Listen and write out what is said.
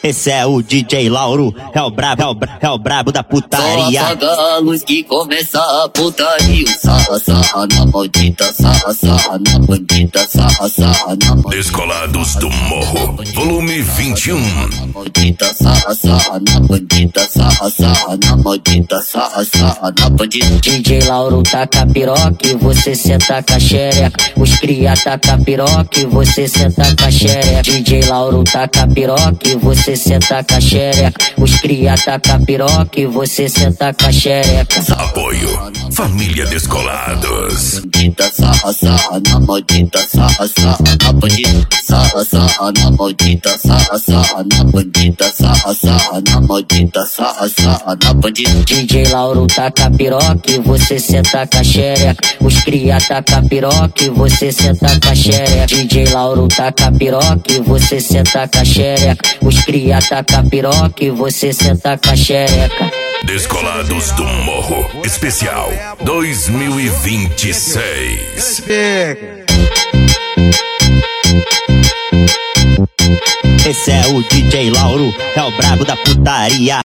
Esse é o DJ Lauro, é o brabo da putaria. Só apaga a luz que começa a putaria. Sarra, sarra na maldita, sarra, sarra na bandida, sarra, sarra na maldita. Descolados do Morro, volume 21. Maldita, sarra, sarra na bandida, sarra, sarra na maldita, sarra, sarra na bandida. DJ Lauro taca piroca e você senta com a xereca. Os cria taca piroca e você senta com a xereca. DJ Lauro taca piroca e você senta com a xereca. Os cria taca piroca e você senta com a xereca. Apoio Família Descolados. Maldita, sarra, sarra na maldita, sarra, sarra na bandida. Sarra, sarra na maldita, sarra, sarra na bandida, sarra, sarra na maldita, sarra, sarra na bandida. DJ Lauro taca piroca e você senta com a xereca. Os cria taca piroca e você senta com a xereca. DJ Lauro taca piroca e você senta com a xereca. Os cria taca piroca e você senta com a xereca. Descolados do Morro, especial 2026. Esse é o DJ Lauro, é o brabo da putaria.